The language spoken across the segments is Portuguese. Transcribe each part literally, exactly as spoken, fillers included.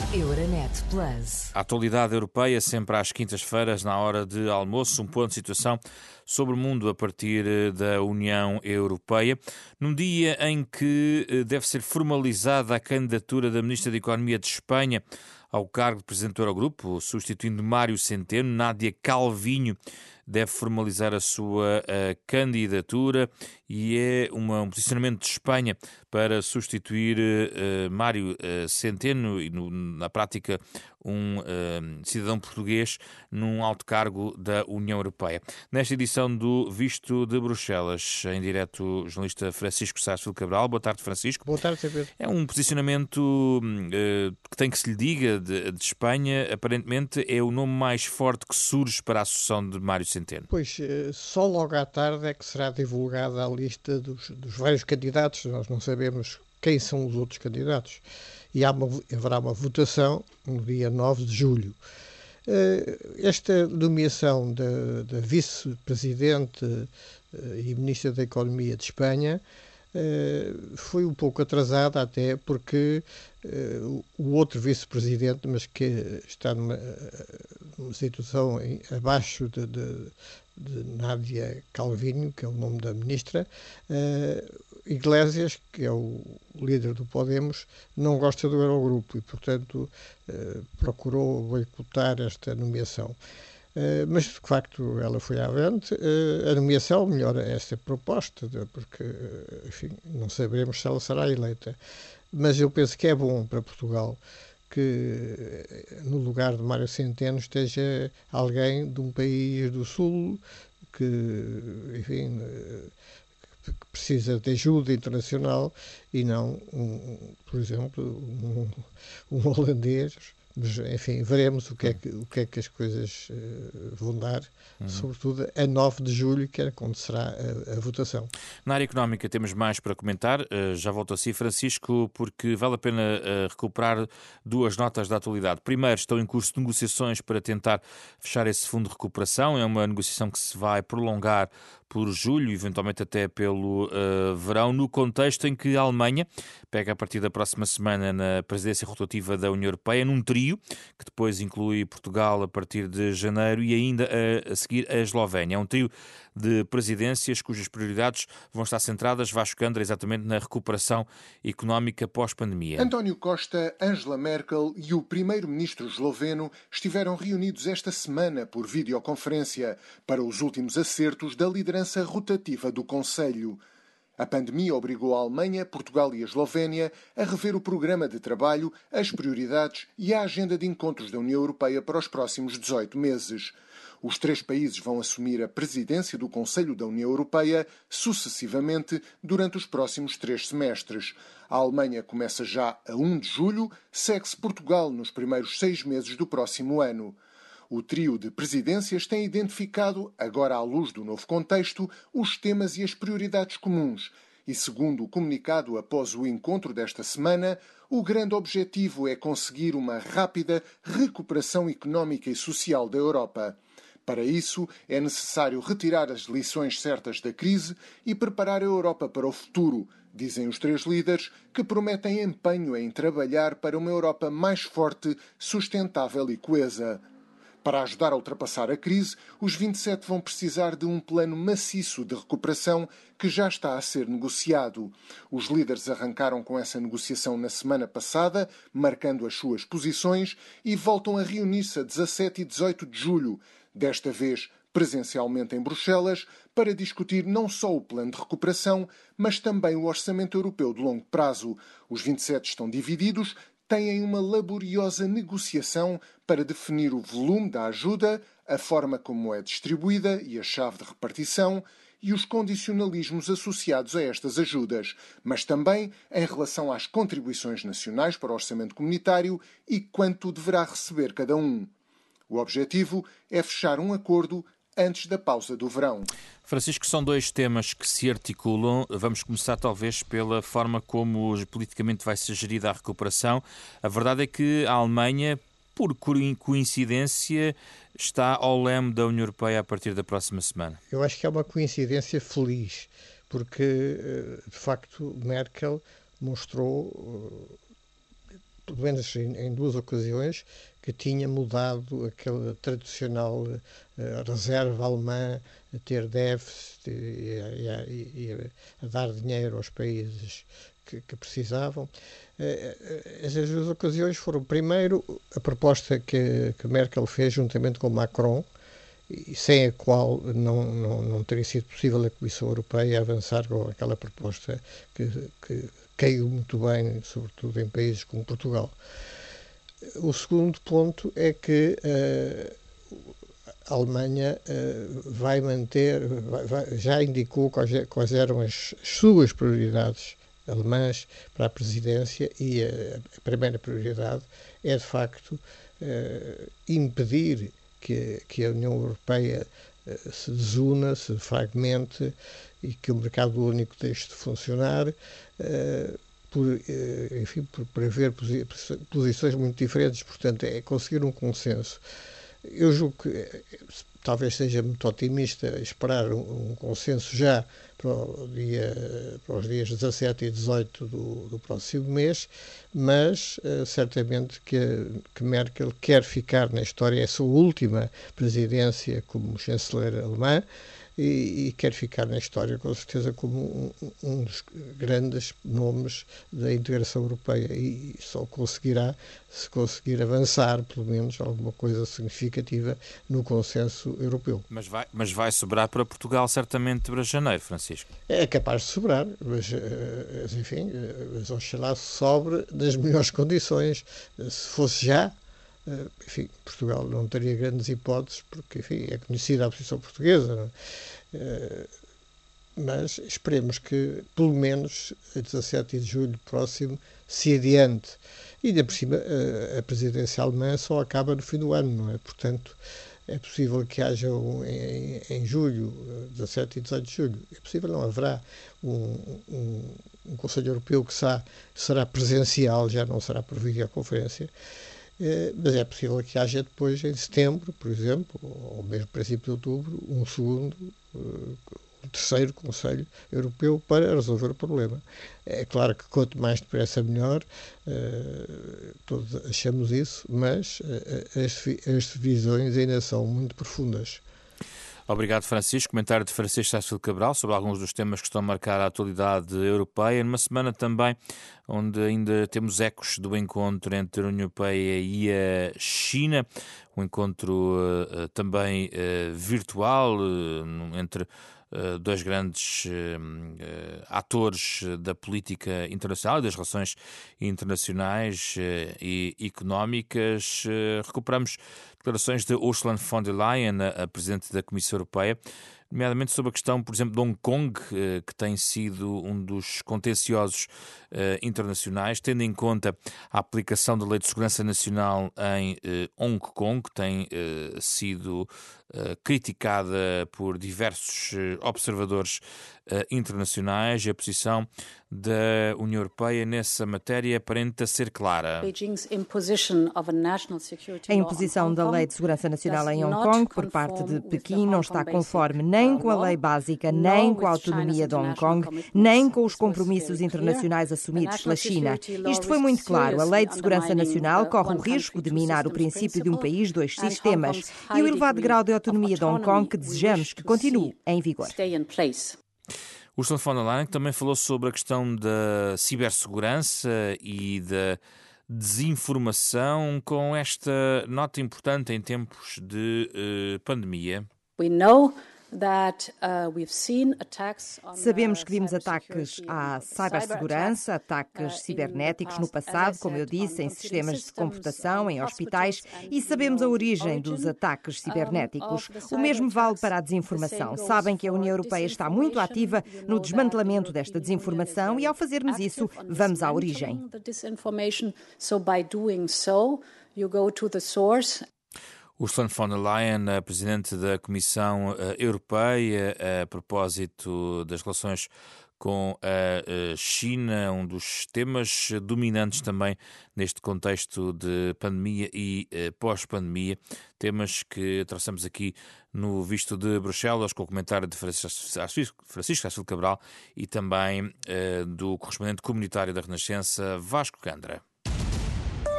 Euronet Plus. A atualidade europeia, sempre às quintas-feiras, na hora de almoço, um ponto de situação sobre o mundo a partir da União Europeia, num dia em que deve ser formalizada a candidatura da Ministra da Economia de Espanha ao cargo de Presidente do Eurogrupo, substituindo Mário Centeno. Nádia Calvinho deve formalizar a sua a candidatura e é uma, um posicionamento de Espanha para substituir uh, Mário uh, Centeno e, no, na prática, um uh, cidadão português num alto cargo da União Europeia. Nesta edição do Visto de Bruxelas, em direto, o jornalista Francisco Sarsfield Cabral. Boa tarde, Francisco. Boa tarde, Pedro. É um posicionamento uh, que tem que se lhe diga de, de Espanha. Aparentemente é o nome mais forte que surge para a sucessão de Mário Centeno. Pois, só logo à tarde é que será divulgada a lista dos, dos vários candidatos. Nós não sabemos quem são os outros candidatos. E há uma, haverá uma votação no dia nove de julho. Esta nomeação da, da vice-presidente e ministra da Economia de Espanha foi um pouco atrasada, até porque o outro vice-presidente, mas que está numa, numa situação em, abaixo de, de, de Nádia Calvinho, que é o nome da ministra, Iglesias, que é o líder do Podemos, não gosta do Eurogrupo e, portanto, procurou boicotar esta nomeação. Uh, mas, de facto, ela foi avante. Uh, a nomeação melhora esta proposta, porque, enfim, não saberemos se ela será eleita. Mas eu penso que é bom para Portugal que, no lugar de Mário Centeno, esteja alguém de um país do Sul que, enfim, que precisa de ajuda internacional e não, um, por exemplo, um, um holandês. Mas, enfim, veremos o que é que, o que, é que as coisas uh, vão dar, uhum. sobretudo a nove de julho, que é quando será a, a votação. Na área económica temos mais para comentar. Uh, já volto a si, Francisco, porque vale a pena uh, recuperar duas notas da atualidade. Primeiro, estão em curso de negociações para tentar fechar esse fundo de recuperação. É uma negociação que se vai prolongar por julho, eventualmente até pelo uh, verão, no contexto em que a Alemanha pega a partir da próxima semana na presidência rotativa da União Europeia, num trio, que depois inclui Portugal a partir de janeiro e ainda a, a seguir a Eslovénia. É um trio de presidências cujas prioridades vão estar centradas, Vasco Candra, exatamente na recuperação económica pós-pandemia. António Costa, Angela Merkel e o primeiro-ministro esloveno estiveram reunidos esta semana por videoconferência para os últimos acertos da liderança rotativa do Conselho. A pandemia obrigou a Alemanha, Portugal e a Eslovénia a rever o programa de trabalho, as prioridades e a agenda de encontros da União Europeia para os próximos dezoito meses. Os três países vão assumir a presidência do Conselho da União Europeia sucessivamente durante os próximos três semestres. A Alemanha começa já a um de julho, segue-se Portugal nos primeiros seis meses do próximo ano. O trio de presidências tem identificado, agora à luz do novo contexto, os temas e as prioridades comuns. E, segundo o comunicado após o encontro desta semana, o grande objetivo é conseguir uma rápida recuperação económica e social da Europa. Para isso, é necessário retirar as lições certas da crise e preparar a Europa para o futuro, dizem os três líderes, que prometem empenho em trabalhar para uma Europa mais forte, sustentável e coesa. Para ajudar a ultrapassar a crise, os vinte e sete vão precisar de um plano maciço de recuperação que já está a ser negociado. Os líderes arrancaram com essa negociação na semana passada, marcando as suas posições, e voltam a reunir-se a dezassete e dezoito de julho, desta vez presencialmente em Bruxelas, para discutir não só o plano de recuperação, mas também o orçamento europeu de longo prazo. Os vinte e sete estão divididos, têm uma laboriosa negociação para definir o volume da ajuda, a forma como é distribuída e a chave de repartição e os condicionalismos associados a estas ajudas, mas também em relação às contribuições nacionais para o orçamento comunitário e quanto deverá receber cada um. O objetivo é fechar um acordo antes da pausa do verão. Francisco, são dois temas que se articulam. Vamos começar talvez pela forma como politicamente vai ser gerida a recuperação. A verdade é que a Alemanha, por coincidência, está ao leme da União Europeia a partir da próxima semana. Eu acho que é uma coincidência feliz, porque, de facto, Merkel mostrou, pelo menos em, em duas ocasiões, que tinha mudado aquela tradicional uh, reserva alemã a ter déficit e, e, e a dar dinheiro aos países que, que precisavam. Uh, essas duas ocasiões foram, primeiro, a proposta que, que Merkel fez juntamente com Macron, e sem a qual não, não, não teria sido possível a Comissão Europeia avançar com aquela proposta que, que caiu muito bem, sobretudo em países como Portugal. O segundo ponto é que uh, a Alemanha uh, vai manter, vai, vai, já indicou quais, quais eram as, as suas prioridades alemãs para a presidência, e a, a primeira prioridade é, de facto, uh, impedir que, que a União Europeia uh, se desuna, se fragmente e que o mercado único deixe de funcionar, uh, por, uh, enfim, por, por haver posi posições muito diferentes. Portanto, é conseguir um consenso. Eu julgo que uh, talvez seja muito otimista esperar um, um consenso já para, o dia, para os dias dezassete e dezoito do, do próximo mês, mas uh, certamente que, que Merkel quer ficar na história, é a sua última presidência como chanceler alemã, e, e quer ficar na história, com certeza, como um, um dos grandes nomes da integração europeia, e só conseguirá se conseguir avançar, pelo menos, alguma coisa significativa no consenso europeu. Mas vai, mas vai sobrar para Portugal, certamente, para janeiro, Francisco? É capaz de sobrar, mas, enfim, mas oxalá sobre nas melhores condições. Se fosse já, enfim, Portugal não teria grandes hipóteses, porque, enfim, é conhecida a posição portuguesa, não é? Mas esperemos que, pelo menos, a dezassete de julho próximo, se adiante. E, ainda por cima, a presidência alemã só acaba no fim do ano, não é? Portanto, é possível que haja um, em, em julho, dezassete e dezoito de julho, é possível, não haverá um, um, um Conselho Europeu que será, será presencial, já não será por videoconferência. Mas é possível que haja depois, em setembro, por exemplo, ou mesmo princípio de outubro, um segundo, um terceiro Conselho Europeu para resolver o problema. É claro que quanto mais depressa melhor, todos achamos isso, mas as, as divisões ainda são muito profundas. Obrigado, Francisco. Comentário de Francisco Sácio Cabral sobre alguns dos temas que estão a marcar a atualidade europeia, numa semana também onde ainda temos ecos do encontro entre a União Europeia e a China, um encontro uh, também uh, virtual uh, entre Uh, dois grandes uh, uh, atores da política internacional e das relações internacionais uh, e económicas. Uh, recuperamos declarações de Ursula von der Leyen, a, a Presidente da Comissão Europeia, nomeadamente sobre a questão, por exemplo, de Hong Kong, uh, que tem sido um dos contenciosos uh, internacionais, tendo em conta a aplicação da Lei de Segurança Nacional em uh, Hong Kong, que tem uh, sido uh, criticada por diversos uh, observadores uh, internacionais. A posição da União Europeia nessa matéria aparenta ser clara. A imposição da Lei de Segurança Nacional em Hong Kong por parte de Pequim não está conforme nem com a lei básica, nem com a autonomia de Hong Kong, nem com os compromissos internacionais assumidos pela China. Isto foi muito claro. A Lei de Segurança Nacional corre o risco de minar o princípio de um país, dois sistemas e o elevado grau de autonomia de Hong Kong que desejamos que continue em vigor. Ursula von der Leyen também falou sobre a questão da cibersegurança e da desinformação, com esta nota importante em tempos de uh, pandemia. We know That, uh, we've seen attacks on, Sabemos que vimos ataques à cibersegurança, ataques cibernéticos no passado, como eu disse, em sistemas de computação, em hospitais, e sabemos a origem dos ataques cibernéticos. O mesmo vale para a desinformação. Sabem que a União Europeia está muito ativa no desmantelamento desta desinformação e, ao fazermos isso, vamos à origem. Ursula von der Leyen, a Presidente da Comissão Europeia, a propósito das relações com a China, um dos temas dominantes também neste contexto de pandemia e pós-pandemia, temas que traçamos aqui no Visto de Bruxelas, com o comentário de Francisco Sácio Cabral e também do correspondente comunitário da Renascença, Vasco Candra.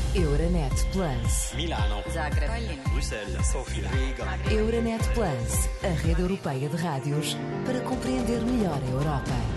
Euronet Plus. Milano. Zagreb. Bruxelas. Sofia. Riga. Euronet Plus, a rede europeia de rádios para compreender melhor a Europa.